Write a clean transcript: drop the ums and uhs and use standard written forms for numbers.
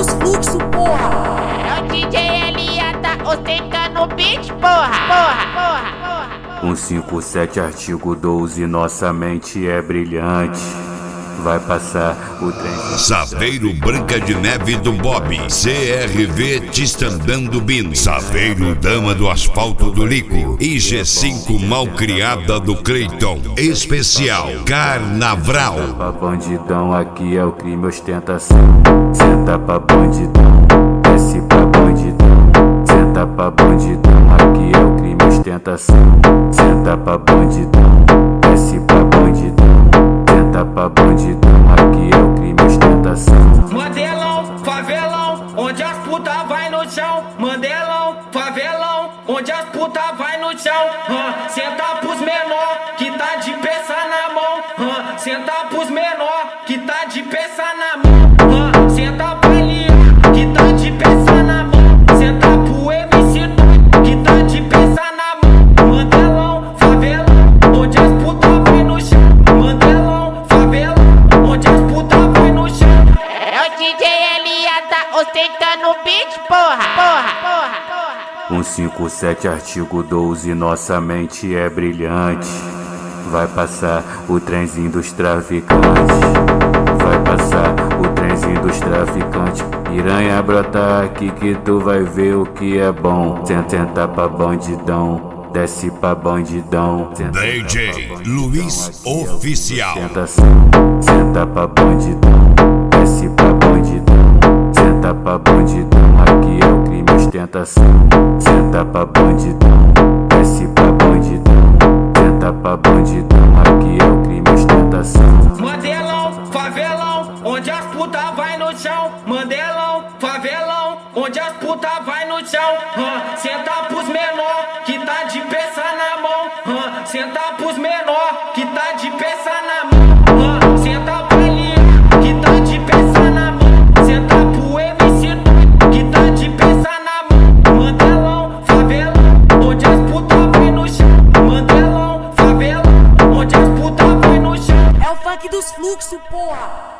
fluxos, porra. É o DJ Elia, tá ostentando o beat, porra. 157 artigo 12, nossa mente é brilhante. Vai passar o trem. Saveiro Branca de Neve do Bob, CRV Tistandando Bin, Saveiro Dama do Asfalto do Lico, IG5 Malcriada do Cleiton, especial Carnaval. Senta pra bandidão, aqui é o crime ostentação. Senta pra bandidão, desce pra bandidão. Senta pra bandidão, aqui é o crime ostentação. Senta pra bandidão, desce pra bandidão. Senta pra bandidão, aqui é o crime ostentação. Mandelão, favelão, onde as puta vai no chão. Mandelão, favelão, onde as puta vai no chão. Senta pros menor, que tá de peça na mão. Senta pros menor, que tá de peça na mão. Senta pra ali, que tá de peça na mão. Senta pro MC, que tá de peça na mão. Mandelão, favelão, onde as puta vai no chão. Mandelão, favelão, onde as puta vai no chão. É o DJ Elia, tá ostentando o beat, porra. 157 artigo 12, nossa mente é brilhante. Vai passar o trenzinho dos traficantes. Vai passar o trenzinho dos traficantes. Piranha brota aqui que tu vai ver o que é bom. Senta pra bandidão, desce pra bandidão. DJ Luiz Oficial. Senta pra bandidão, desce pra bandidão. Senta pra bandidão, aqui é o crime ostentação. Senta pra bandidão, desce pra bandidão. Senta pra bandidão, aqui é o crime ostentação. Mandelão, favelão, onde as puta vai no chão. Mandelão, favelão, onde as puta vai no chão. Senta pros menor, que tá de peça na mão. Senta pros menor, que tá de peça na mão. Senta pra ali, que tá de peça na mão. Senta pro MC, que tá de peça na mão. Mandelão, favelão, onde as puta vai no chão. Mandelão, favelão, onde as puta vai no chão. É o funk dos fluxos, porra.